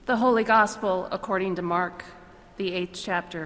The Holy Gospel according to Mark, the 8th chapter.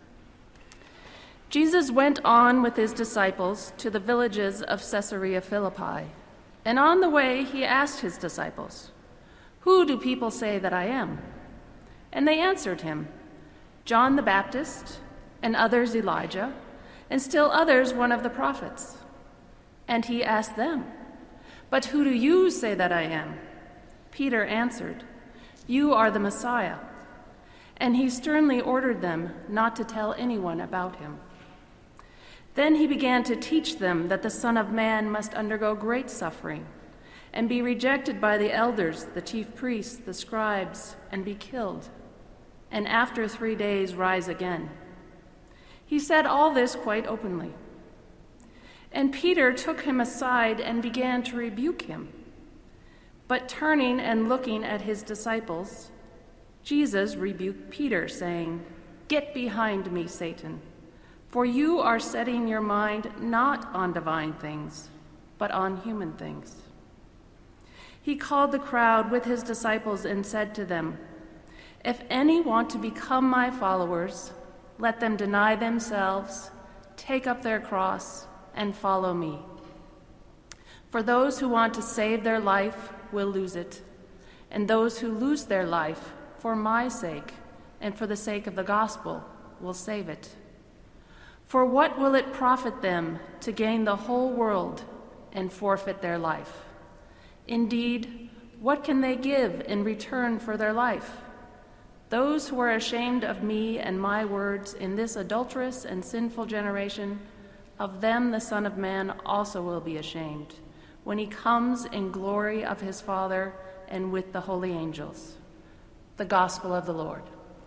Jesus went on with his disciples to the villages of Caesarea Philippi, and on the way he asked his disciples, "Who do people say that I am?" And they answered him, "John the Baptist, and others Elijah, and still others one of the prophets." And he asked them, "But who do you say that I am?" Peter answered, "You are the Messiah." And he sternly ordered them not to tell anyone about him. Then he began to teach them that the Son of Man must undergo great suffering and be rejected by the elders, the chief priests, the scribes, and be killed, and after 3 days rise again. He said all this quite openly. And Peter took him aside and began to rebuke him. But turning and looking at his disciples, Jesus rebuked Peter, saying, "Get behind me, Satan, for you are setting your mind not on divine things, but on human things." He called the crowd with his disciples and said to them, "If any want to become my followers, let them deny themselves, take up their cross, and follow me. For those who want to save their life will lose it, and those who lose their life for my sake and for the sake of the gospel will save it. For what will it profit them to gain the whole world and forfeit their life? Indeed, what can they give in return for their life? Those who are ashamed of me and my words in this adulterous and sinful generation, of them the Son of Man also will be ashamed, when he comes in glory of his Father and with the holy angels." The Gospel of the Lord.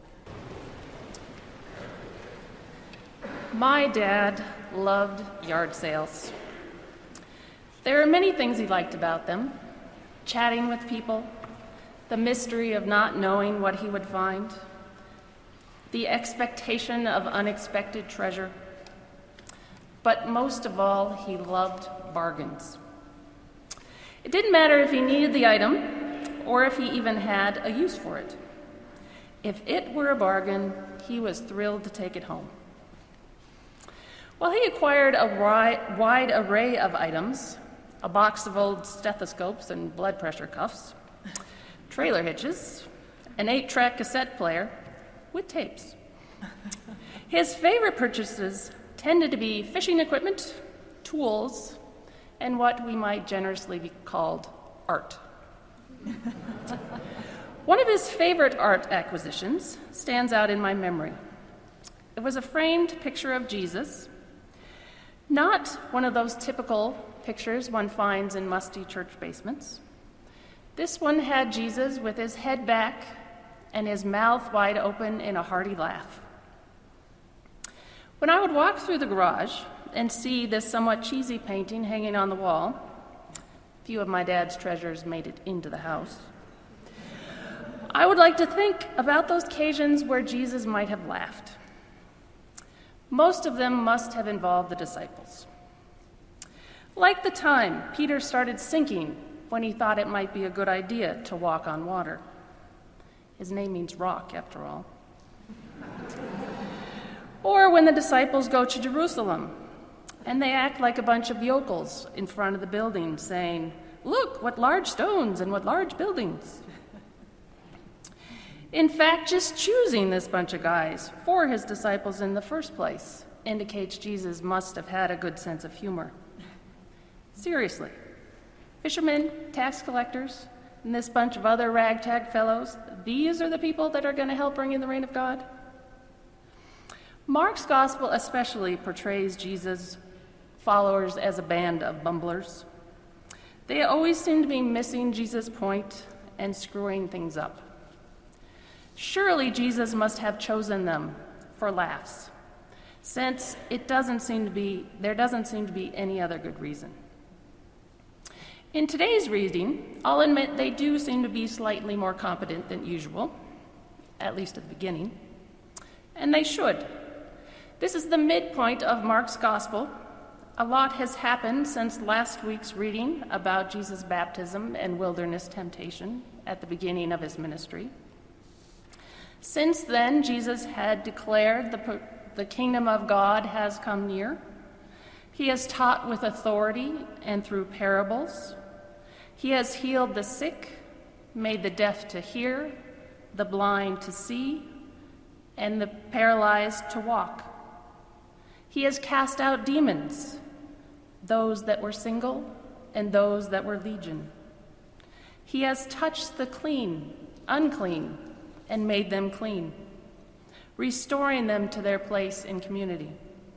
My dad loved yard sales. There are many things he liked about them: chatting with people, the mystery of not knowing what he would find, the expectation of unexpected treasure. But most of all, he loved bargains. It didn't matter if he needed the item or if he even had a use for it. If it were a bargain, he was thrilled to take it home. Well, he acquired a wide array of items: a box of old stethoscopes and blood pressure cuffs, trailer hitches, an 8-track cassette player with tapes. His favorite purchases tended to be fishing equipment, tools, and what we might generously be called art. One of his favorite art acquisitions stands out in my memory. It was a framed picture of Jesus, not one of those typical pictures one finds in musty church basements. This one had Jesus with his head back and his mouth wide open in a hearty laugh. When I would walk through the garage and see this somewhat cheesy painting hanging on the wall — few of my dad's treasures made it into the house — I would like to think about those occasions where Jesus might have laughed. Most of them must have involved the disciples. Like the time Peter started sinking when he thought it might be a good idea to walk on water. His name means rock, after all. Or when the disciples go to Jerusalem and they act like a bunch of yokels in front of the building, saying, "Look, what large stones and what large buildings." In fact, just choosing this bunch of guys for his disciples in the first place indicates Jesus must have had a good sense of humor. Seriously, fishermen, tax collectors, and this bunch of other ragtag fellows, these are the people that are going to help bring in the reign of God? Mark's gospel especially portrays Jesus' followers as a band of bumblers. They always seem to be missing Jesus' point and screwing things up. Surely Jesus must have chosen them for laughs, since there doesn't seem to be any other good reason. In today's reading, I'll admit they do seem to be slightly more competent than usual, at least at the beginning, and they should. This is the midpoint of Mark's gospel. A lot has happened since last week's reading about Jesus' baptism and wilderness temptation at the beginning of his ministry. Since then, Jesus had declared the kingdom of God has come near. He has taught with authority and through parables. He has healed the sick, made the deaf to hear, the blind to see, and the paralyzed to walk. He has cast out demons, those that were single and those that were legion. He has touched the unclean, and made them clean, restoring them to their place in community.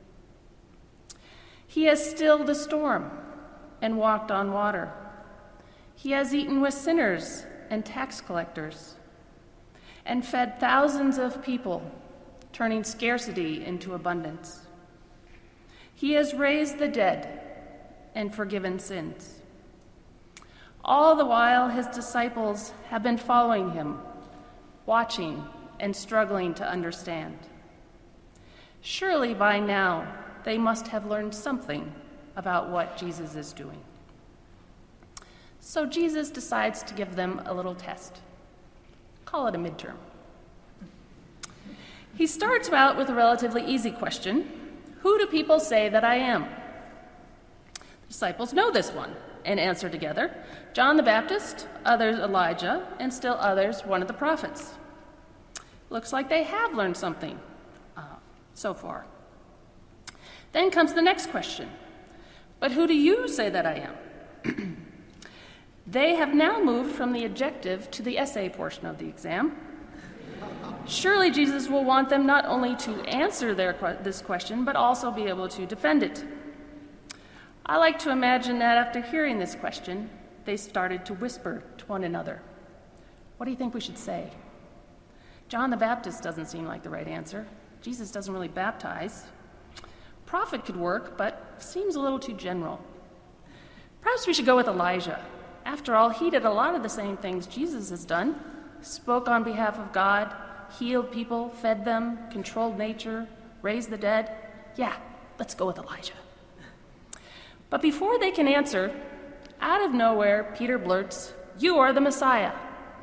He has stilled the storm and walked on water. He has eaten with sinners and tax collectors, and fed thousands of people, turning scarcity into abundance. He has raised the dead and forgiven sins. All the while, his disciples have been following him, watching and struggling to understand. Surely by now, they must have learned something about what Jesus is doing. So Jesus decides to give them a little test. Call it a midterm. He starts out with a relatively easy question. Who do people say that I am? The disciples know this one and answer together, John the Baptist, others Elijah, and still others one of the prophets. Looks like they have learned something so far. Then comes the next question. But who do you say that I am? They have now moved from the objective to the essay portion of the exam. Surely Jesus will want them not only to answer this question, but also be able to defend it. I like to imagine that after hearing this question, they started to whisper to one another. What do you think we should say? John the Baptist doesn't seem like the right answer. Jesus doesn't really baptize. Prophet could work, but seems a little too general. Perhaps we should go with Elijah. After all, he did a lot of the same things Jesus has done. Spoke on behalf of God, healed people, fed them, controlled nature, raised the dead. Yeah, let's go with Elijah. But before they can answer, out of nowhere, Peter blurts, "You are the Messiah."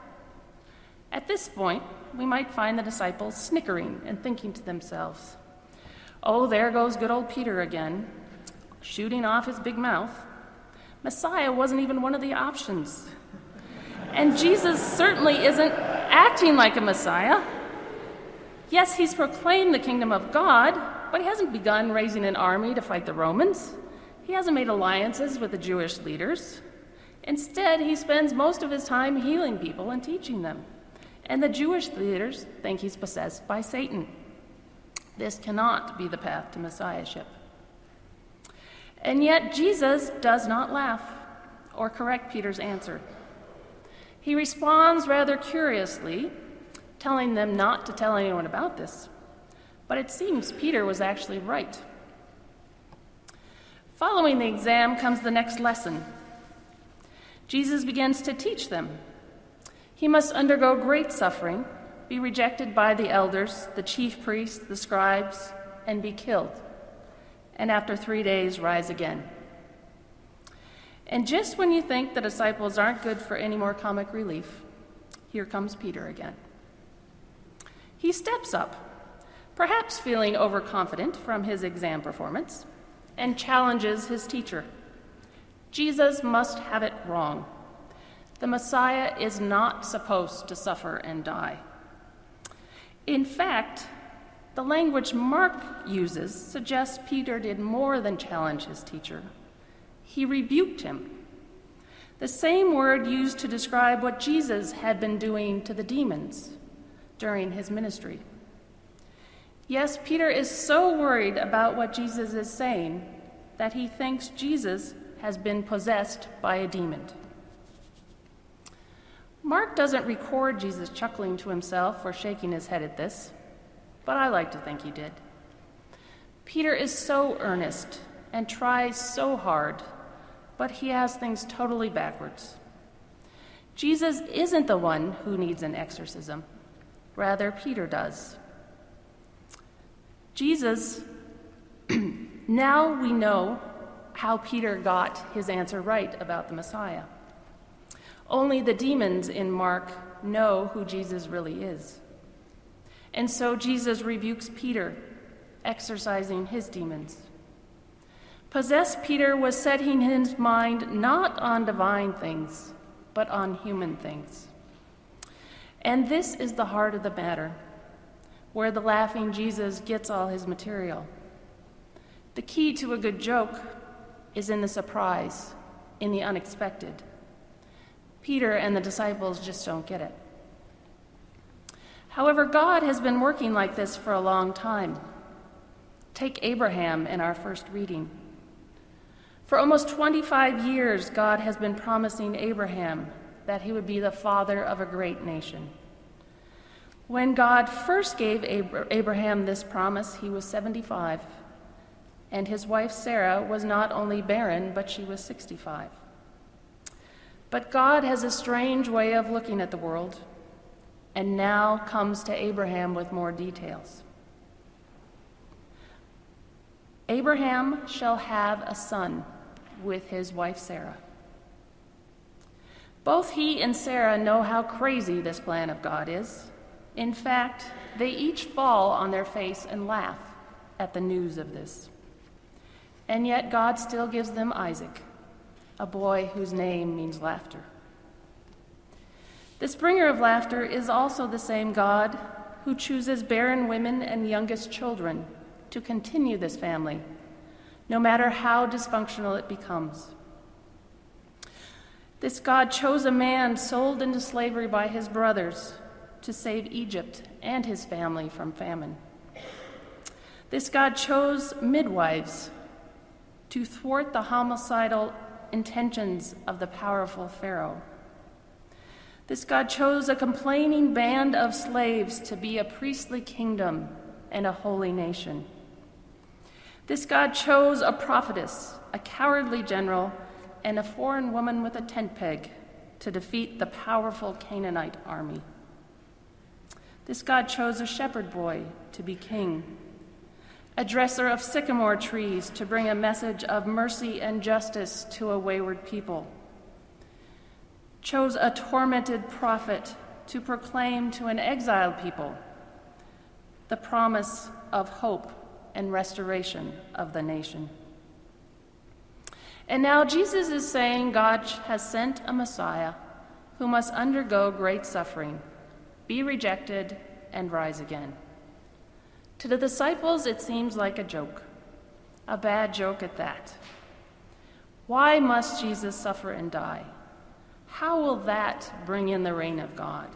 At this point, we might find the disciples snickering and thinking to themselves, "Oh, there goes good old Peter again, shooting off his big mouth. Messiah wasn't even one of the options. And Jesus certainly isn't acting like a Messiah. Yes, he's proclaimed the kingdom of God, but he hasn't begun raising an army to fight the Romans. He hasn't made alliances with the Jewish leaders. Instead, he spends most of his time healing people and teaching them. And the Jewish leaders think he's possessed by Satan. This cannot be the path to messiahship." And yet Jesus does not laugh or correct Peter's answer. He responds rather curiously, telling them not to tell anyone about this. But it seems Peter was actually right. Following the exam comes the next lesson. Jesus begins to teach them. He must undergo great suffering, be rejected by the elders, the chief priests, the scribes, and be killed, and after 3 days rise again. And just when you think the disciples aren't good for any more comic relief, here comes Peter again. He steps up, perhaps feeling overconfident from his exam performance, and challenges his teacher. Jesus must have it wrong. The Messiah is not supposed to suffer and die. In fact, the language Mark uses suggests Peter did more than challenge his teacher. He rebuked him. The same word used to describe what Jesus had been doing to the demons during his ministry. Yes, Peter is so worried about what Jesus is saying that he thinks Jesus has been possessed by a demon. Mark doesn't record Jesus chuckling to himself or shaking his head at this, but I like to think he did. Peter is so earnest and tries so hard, but he has things totally backwards. Jesus isn't the one who needs an exorcism. Rather, Peter does. Jesus, now we know how Peter got his answer right about the Messiah. Only the demons in Mark know who Jesus really is. And so Jesus rebukes Peter, exorcising his demons. Possessed Peter was setting his mind not on divine things, but on human things. And this is the heart of the matter, where the laughing Jesus gets all his material. The key to a good joke is in the surprise, in the unexpected. Peter and the disciples just don't get it. However, God has been working like this for a long time. Take Abraham in our first reading. For almost 25 years, God has been promising Abraham that he would be the father of a great nation. When God first gave Abraham this promise, he was 75, and his wife Sarah was not only barren, but she was 65. But God has a strange way of looking at the world, and now comes to Abraham with more details. Abraham shall have a son with his wife Sarah. Both he and Sarah know how crazy this plan of God is. In fact, they each fall on their face and laugh at the news of this. And yet God still gives them Isaac, a boy whose name means laughter. This bringer of laughter is also the same God who chooses barren women and youngest children to continue this family, no matter how dysfunctional it becomes. This God chose a man sold into slavery by his brothers to save Egypt and his family from famine. This God chose midwives to thwart the homicidal intentions of the powerful Pharaoh. This God chose a complaining band of slaves to be a priestly kingdom and a holy nation. This God chose a prophetess, a cowardly general, and a foreign woman with a tent peg to defeat the powerful Canaanite army. This God chose a shepherd boy to be king, a dresser of sycamore trees to bring a message of mercy and justice to a wayward people, chose a tormented prophet to proclaim to an exiled people the promise of hope and restoration of the nation. And now Jesus is saying God has sent a Messiah who must undergo great suffering, be rejected, and rise again. To the disciples, it seems like a joke, a bad joke at that. Why must Jesus suffer and die? How will that bring in the reign of God?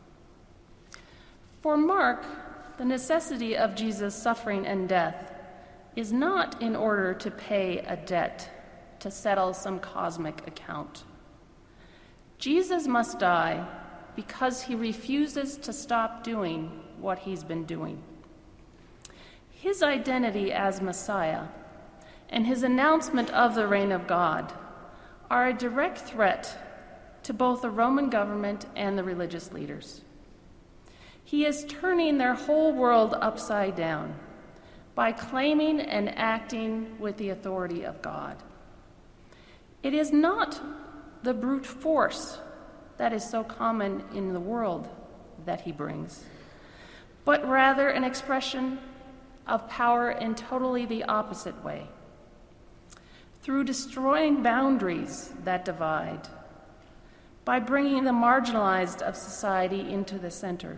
For Mark, the necessity of Jesus' suffering and death is not in order to pay a debt, to settle some cosmic account. Jesus must die because he refuses to stop doing what he's been doing. His identity as Messiah and his announcement of the reign of God are a direct threat to both the Roman government and the religious leaders. He is turning their whole world upside down by claiming and acting with the authority of God. It is not the brute force that is so common in the world that he brings, but rather an expression of power in totally the opposite way, through destroying boundaries that divide, by bringing the marginalized of society into the center,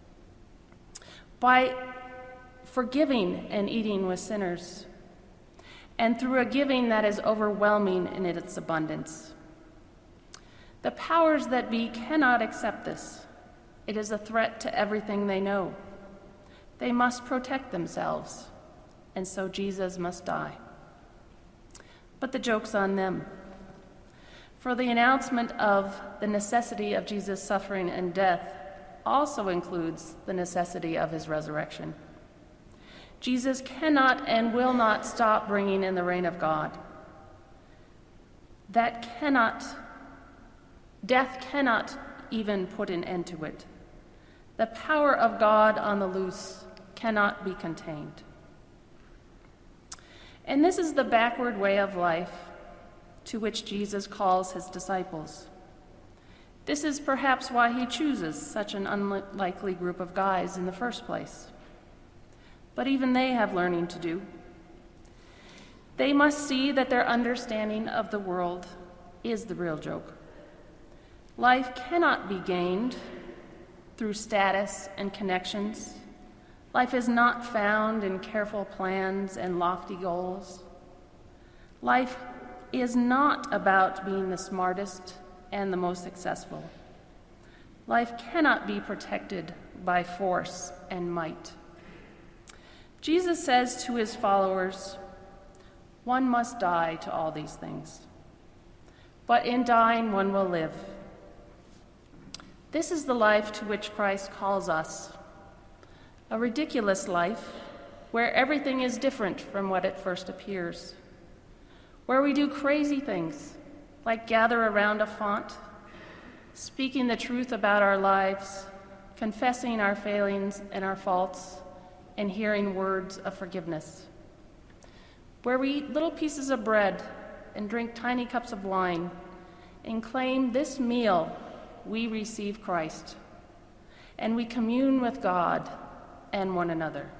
by forgiving and eating with sinners, and through a giving that is overwhelming in its abundance. The powers that be cannot accept this. It is a threat to everything they know. They must protect themselves, and so Jesus must die. But the joke's on them. For the announcement of the necessity of Jesus' suffering and death also includes the necessity of his resurrection. Jesus cannot and will not stop bringing in the reign of God. Death cannot even put an end to it. The power of God on the loose cannot be contained. And this is the backward way of life to which Jesus calls his disciples. This is perhaps why he chooses such an unlikely group of guys in the first place. But even they have learning to do. They must see that their understanding of the world is the real joke. Life cannot be gained through status and connections. Life is not found in careful plans and lofty goals. Life is not about being the smartest and the most successful. Life cannot be protected by force and might. Jesus says to his followers, one must die to all these things, but in dying one will live. This is the life to which Christ calls us, a ridiculous life where everything is different from what it first appears, where we do crazy things like gather around a font, speaking the truth about our lives, confessing our failings and our faults, and hearing words of forgiveness, where we eat little pieces of bread and drink tiny cups of wine and claim this meal we receive Christ, and we commune with God and one another.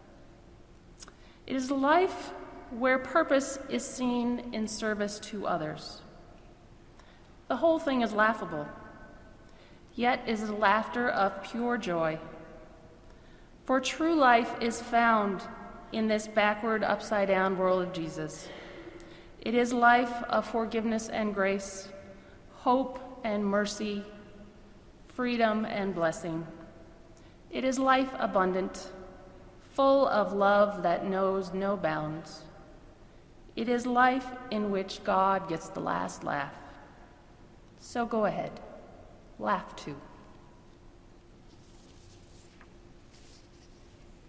It is a life where purpose is seen in service to others. The whole thing is laughable, yet is a laughter of pure joy. For true life is found in this backward, upside-down world of Jesus. It is life of forgiveness and grace, hope and mercy, freedom and blessing. It is life abundant, full of love that knows no bounds. It is life in which God gets the last laugh. So go ahead, laugh too.